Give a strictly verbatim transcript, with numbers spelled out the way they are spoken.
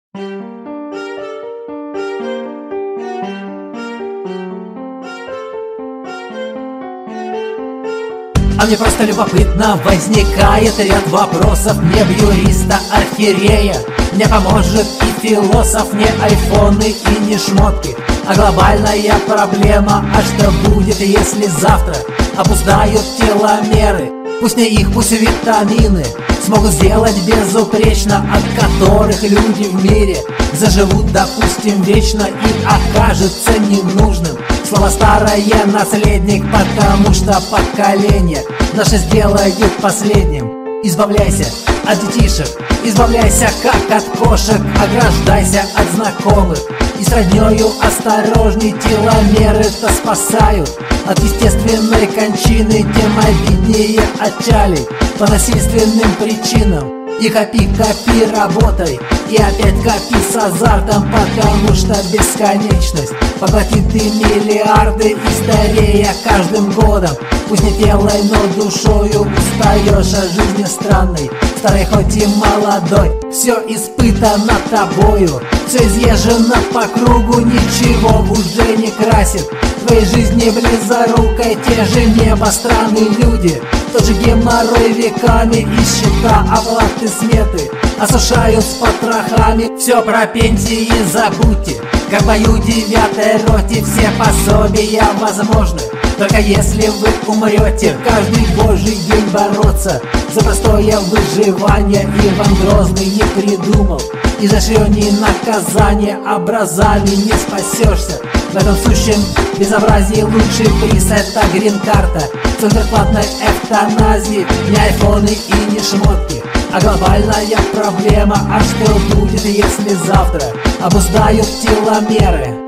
А мне просто любопытно, возникает ряд вопросов. Мне б юриста, архиерея, мне поможет и философ. Не айфоны и не шмотки, а глобальная проблема. А что будет, если завтра опоздают теломеры? Пусть не их, пусть витамины смогут сделать безупречно, от которых люди в мире заживут, допустим, вечно. И окажется ненужным слово «старое» наследник, потому что поколение наше сделает последним. Избавляйся от детишек, избавляйся как от кошек, ограждайся от знакомых и с роднёю осторожней. Теломеры-то спасают от естественной кончины, тем обиднее отчалить по насильственным причинам. И копи, копи, работай, и опять копи с азартом, потому что бесконечность поглотит ты миллиарды, и старея каждым годом, пусть не телой, но душою, устаешь от жизни странной, старой хоть и молодой. Все испытано тобою, все изъезжено по кругу, ничего уже не красит твоей жизни близорукой. Те же небо, страны, люди, тот же геморрой веками, и счета, оплаты, сметы осушают с потрохами. Все про пенсии забудьте, как в бою девятой роте, все пособия возможны, только если вы умрете. Каждый божий день бороться за простое выживание Иван Грозный не придумал изощреннее наказание. Образами не спасешься в этом сущем безобразии. Лучший приз — это грин-карта с интерплатной эвтаназией. Не айфоны и не шмотки, а глобальная проблема. А что будет, если завтра обуздают теломеры?